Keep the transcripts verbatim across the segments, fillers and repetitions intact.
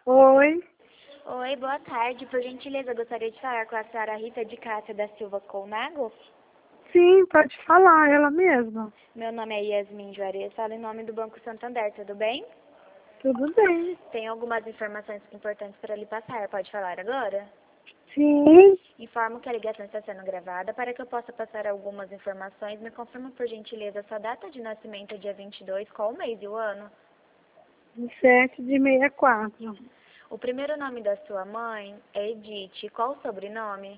Oi, Oi, boa tarde. Por gentileza, gostaria de falar com a senhora Rita de Cássia da Silva Colnago. sim, pode falar, ela mesma. Meu nome é Yasmin Juarez, falo em nome do Banco Santander, tudo bem? Tudo bem? Tenho algumas informações importantes para lhe passar, pode falar agora? Sim, Informo que a ligação está sendo gravada. Para que eu possa passar algumas informações, me confirma por gentileza sua data de nascimento, dia vinte e dois, qual o mês e o ano? sete de sessenta e quatro. O primeiro nome da sua mãe é Edith, qual o sobrenome?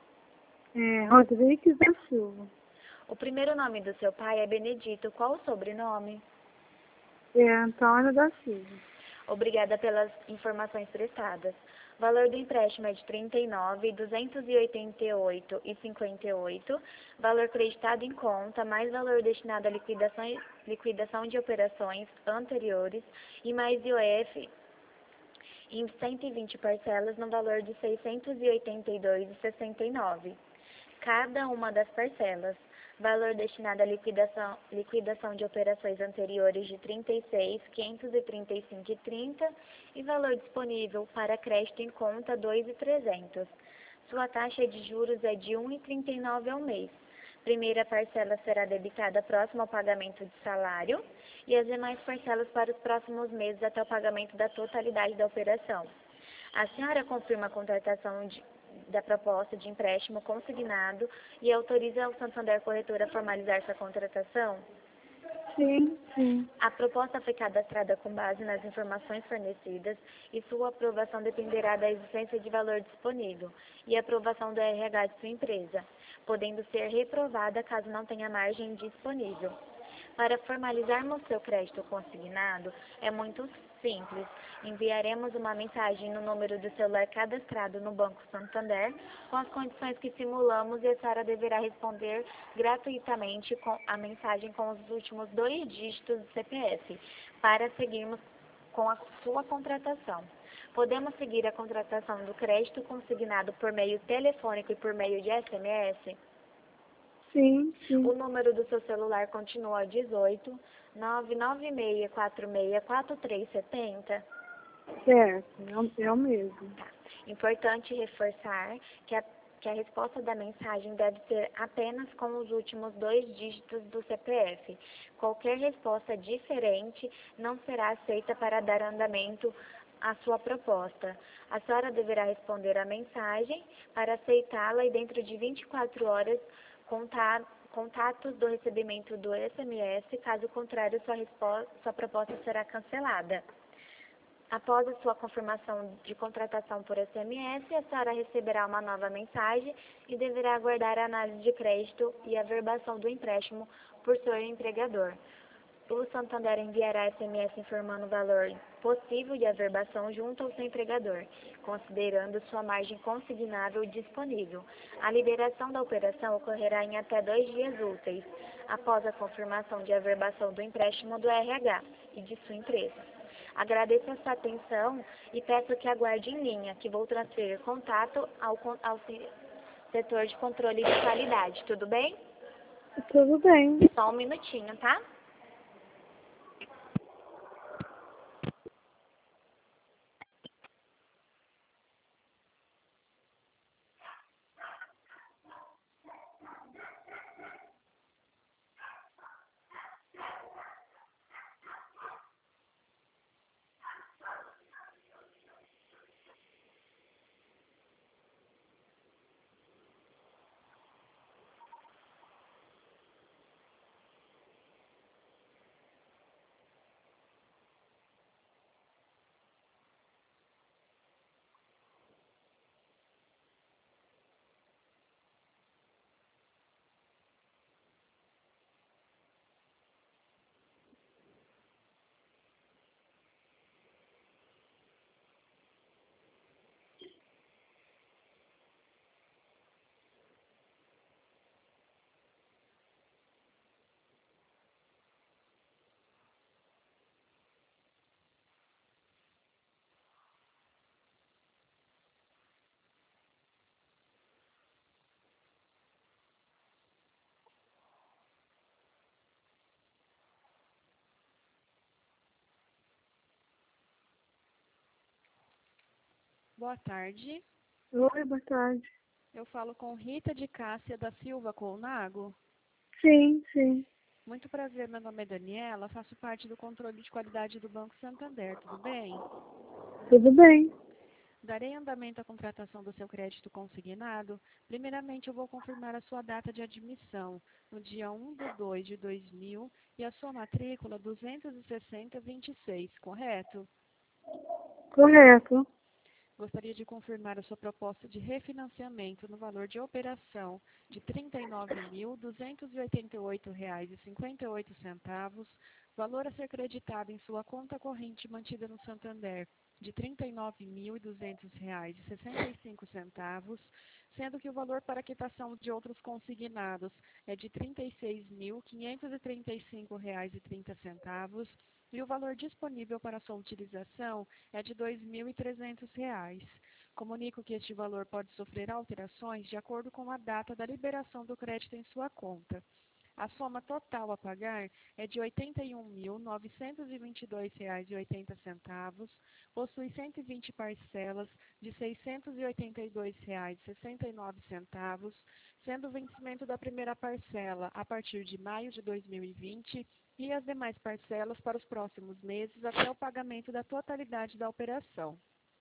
É, Rodrigues da Silva. O primeiro nome do seu pai é Benedito, qual o sobrenome? É Antônio da Silva. Obrigada pelas informações prestadas. O valor do empréstimo é de trinta e nove mil duzentos e oitenta e oito reais e cinquenta e oito centavos, valor creditado em conta, mais valor destinado à liquidação, liquidação de operações anteriores e mais I O F em cento e vinte parcelas no valor de seiscentos e oitenta e dois reais e sessenta e nove centavos. Cada uma das parcelas, valor destinado à liquidação, liquidação de operações anteriores de trinta e seis mil quinhentos e trinta e cinco reais e trinta centavos e valor disponível para crédito em conta dois mil e trezentos reais. Sua taxa de juros é de um vírgula trinta e nove ao mês. Primeira parcela será debitada próximo ao pagamento de salário e as demais parcelas para os próximos meses até o pagamento da totalidade da operação. A senhora confirma a contratação de, da proposta de empréstimo consignado e autoriza o Santander Corretora a formalizar sua contratação? Sim, sim. A proposta foi cadastrada com base nas informações fornecidas e sua aprovação dependerá da existência de valor disponível e aprovação do R H de sua empresa, podendo ser reprovada caso não tenha margem disponível. Para formalizarmos seu crédito consignado, é muito simples. Enviaremos uma mensagem no número do celular cadastrado no Banco Santander com as condições que simulamos e a senhora deverá responder gratuitamente com a mensagem com os últimos dois dígitos do C P F para seguirmos com a sua contratação. Podemos seguir a contratação do crédito consignado por meio telefônico e por meio de S M S? Sim, O sim. número do seu celular continua dezoito, nove nove seis quatro seis quatro três sete zero. Certo, é o, é o mesmo. Tá. Importante reforçar que a, que a resposta da mensagem deve ser apenas com os últimos dois dígitos do C P F. Qualquer resposta diferente não será aceita para dar andamento à sua proposta. A senhora deverá responder a mensagem para aceitá-la e dentro de vinte e quatro horas contar contatos do recebimento do S M S, caso contrário, sua, resposta, sua proposta será cancelada. Após a sua confirmação de contratação por S M S, a senhora receberá uma nova mensagem e deverá aguardar a análise de crédito e a verbação do empréstimo por seu empregador. O Santander enviará S M S informando o valor possível de averbação junto ao seu empregador, considerando sua margem consignável disponível. A liberação da operação ocorrerá em até dois dias úteis, após a confirmação de averbação do empréstimo do R H e de sua empresa. Agradeço a sua atenção e peço que aguarde em linha, que vou transferir contato ao, ao setor de controle de qualidade. Tudo bem? Tudo bem. Só um minutinho, tá? Boa tarde. Oi, boa tarde. Eu falo com Rita de Cássia da Silva Colnago. Sim, sim. Muito prazer, meu nome é Daniela, faço parte do controle de qualidade do Banco Santander, tudo bem? Tudo bem? Darei andamento à contratação do seu crédito consignado. Primeiramente, eu vou confirmar a sua data de admissão, no dia um de dois de dois mil, e a sua matrícula duzentos e sessenta vinte e seis, correto? Correto. Gostaria de confirmar a sua proposta de refinanciamento no valor de operação de trinta e nove mil, duzentos e oitenta e oito reais e cinquenta e oito centavos, valor a ser creditado em sua conta corrente mantida no Santander de trinta e nove mil, duzentos reais e sessenta e cinco centavos, sendo que o valor para quitação de outros consignados é de trinta e seis mil, quinhentos e trinta e cinco reais e trinta centavos, e o valor disponível para sua utilização é de dois mil e trezentos reais. Comunico que este valor pode sofrer alterações de acordo com a data da liberação do crédito em sua conta. A soma total a pagar é de oitenta e um mil, novecentos e vinte e dois reais e oitenta centavos, possui cento e vinte parcelas de seiscentos e oitenta e dois reais e sessenta e nove centavos, sendo o vencimento da primeira parcela a partir de maio de dois mil e vinte e as demais parcelas para os próximos meses até o pagamento da totalidade da operação.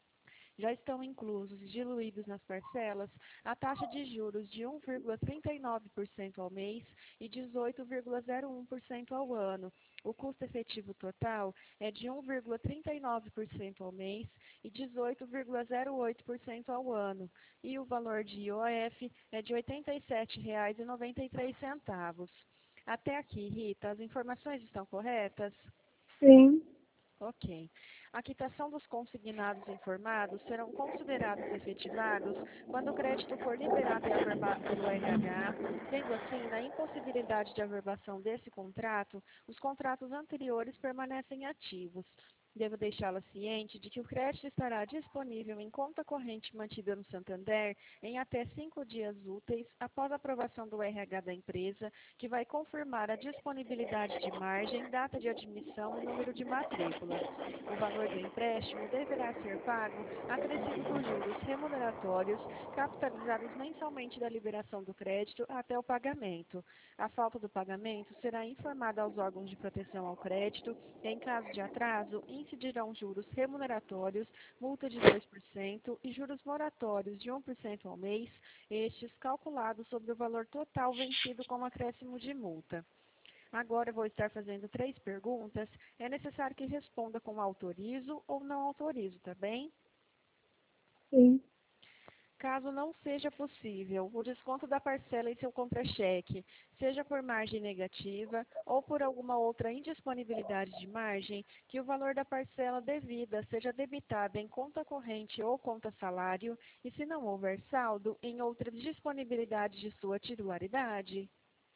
Já estão inclusos e diluídos nas parcelas a taxa de juros de um vírgula trinta e nove por cento ao mês e dezoito vírgula zero um por cento ao ano. O custo efetivo total é de um vírgula trinta e nove por cento ao mês e dezoito vírgula zero oito por cento ao ano. E o valor de I O F é de oitenta e sete reais e noventa e três centavos. Até aqui, Rita, as informações estão corretas? Sim. Ok. A quitação dos consignados informados serão considerados efetivados quando o crédito for liberado e averbado pelo R H. Sendo assim, na impossibilidade de averbação desse contrato, os contratos anteriores permanecem ativos. Devo deixá-la ciente de que o crédito estará disponível em conta corrente mantida no Santander em até cinco dias úteis após a aprovação do R H da empresa, que vai confirmar a disponibilidade de margem, data de admissão e número de matrícula. O valor do empréstimo deverá ser pago acrescido dos juros remuneratórios capitalizados mensalmente da liberação do crédito até o pagamento. A falta do pagamento será informada aos órgãos de proteção ao crédito e, em caso de atraso, incidirão juros remuneratórios, multa de dois por cento e juros moratórios de um por cento ao mês, estes calculados sobre o valor total vencido com acréscimo de multa. Agora eu vou estar fazendo três perguntas. É necessário que responda com autorizo ou não autorizo, tá bem? Sim. Caso não seja possível o desconto da parcela em seu contra-cheque, seja por margem negativa ou por alguma outra indisponibilidade de margem, que o valor da parcela devida seja debitado em conta corrente ou conta salário e, se não houver saldo, em outra disponibilidade de sua titularidade.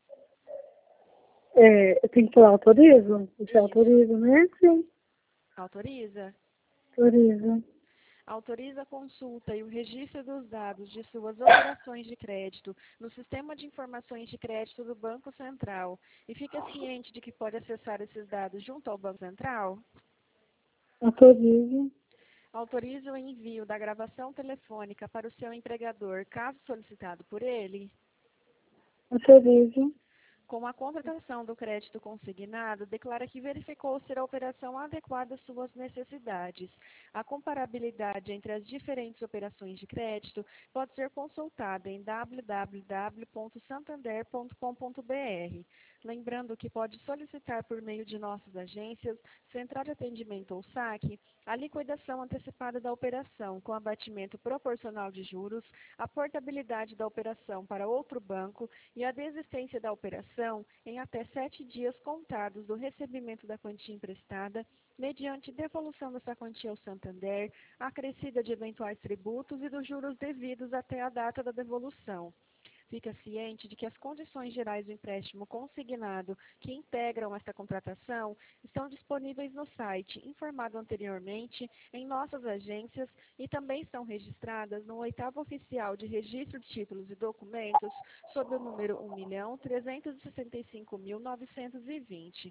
É, eu tenho que falar autorizo? Você Isso. autoriza, né? Sim. Autoriza? Autoriza. Autoriza a consulta e o registro dos dados de suas operações de crédito no Sistema de Informações de Crédito do Banco Central e fica ciente de que pode acessar esses dados junto ao Banco Central? Autoriza. Autoriza o envio da gravação telefônica para o seu empregador, caso solicitado por ele? Autoriza. Com a contratação do crédito consignado, declara que verificou ser a operação adequada às suas necessidades. A comparabilidade entre as diferentes operações de crédito pode ser consultada em w w w ponto santander ponto com ponto b r. Lembrando que pode solicitar por meio de nossas agências, Central de Atendimento ou saque, a liquidação antecipada da operação com abatimento proporcional de juros, a portabilidade da operação para outro banco e a desistência da operação em até sete dias contados do recebimento da quantia emprestada, mediante devolução dessa quantia ao Santander, acrescida de eventuais tributos e dos juros devidos até a data da devolução. Fica ciente de que as condições gerais do empréstimo consignado que integram esta contratação estão disponíveis no site, informado anteriormente, em nossas agências e também estão registradas no oitavo oficial de registro de títulos e documentos sob o número um milhão trezentos e sessenta e cinco mil novecentos e vinte.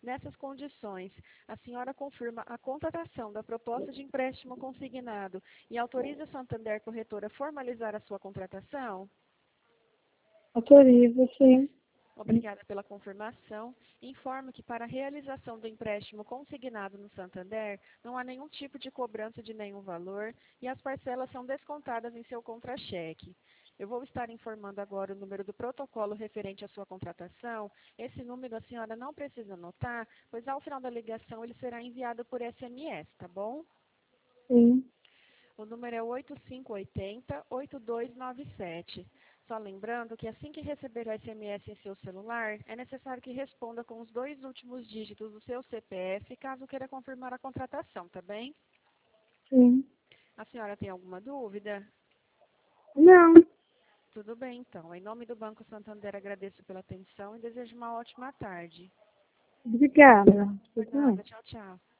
Nessas condições, a senhora confirma a contratação da proposta de empréstimo consignado e autoriza a Santander Corretora a formalizar a sua contratação? Autorizo, sim. Obrigada pela confirmação. Informo que para a realização do empréstimo consignado no Santander, não há nenhum tipo de cobrança de nenhum valor e as parcelas são descontadas em seu contra-cheque. Eu vou estar informando agora o número do protocolo referente à sua contratação. Esse número a senhora não precisa anotar, pois ao final da ligação ele será enviado por S M S, tá bom? Sim. O número é oito cinco oito zero, oito dois nove sete. Só lembrando que assim que receber o S M S em seu celular, é necessário que responda com os dois últimos dígitos do seu C P F, caso queira confirmar a contratação, tá bem? Sim. A senhora tem alguma dúvida? Não. Tudo bem, então. Em nome do Banco Santander, agradeço pela atenção e desejo uma ótima tarde. Obrigada. Por Tudo bem. nada. Tchau, tchau.